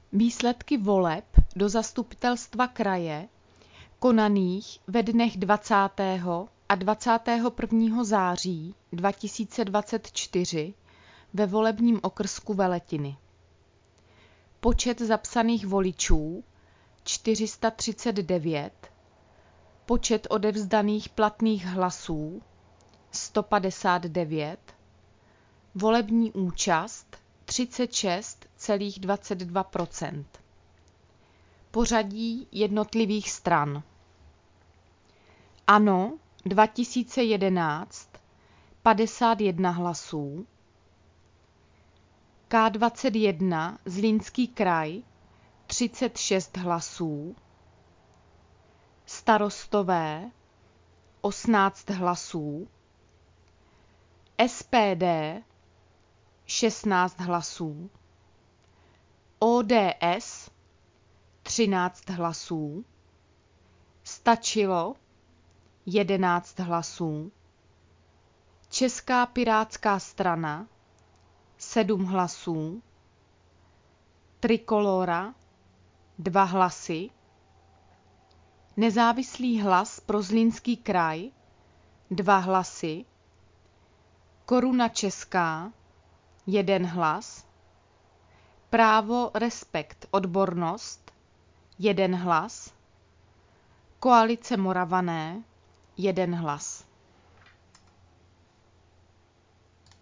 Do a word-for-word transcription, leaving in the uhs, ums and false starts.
Výsledky voleb do zastupitelstva kraje konaných ve dnech dvacátého a dvacátého prvního září dva tisíce dvacet čtyři ve volebním okrsku Veletiny. Počet zapsaných voličů čtyři sta třicet devět, počet odevzdaných platných hlasů sto padesát devět, volební účast třicet šest celá dvacet dva procenta. Pořadí jednotlivých stran. ANO dva tisíce jedenáct padesát jedna hlasů, K dvacet jedna Zlínský kraj třicet šest hlasů, Starostové osmnáct hlasů, S P D šestnáct hlasů, O D S třináct hlasů, Stačilo jedenáct hlasů, Česká pirátská strana sedm hlasů, Trikolóra dva hlasy, Nezávislý hlas pro Zlínský kraj dva hlasy, Koruna Česká jeden hlas, Právo Respekt Odbornost jeden hlas, Koalice Moravané jeden hlas.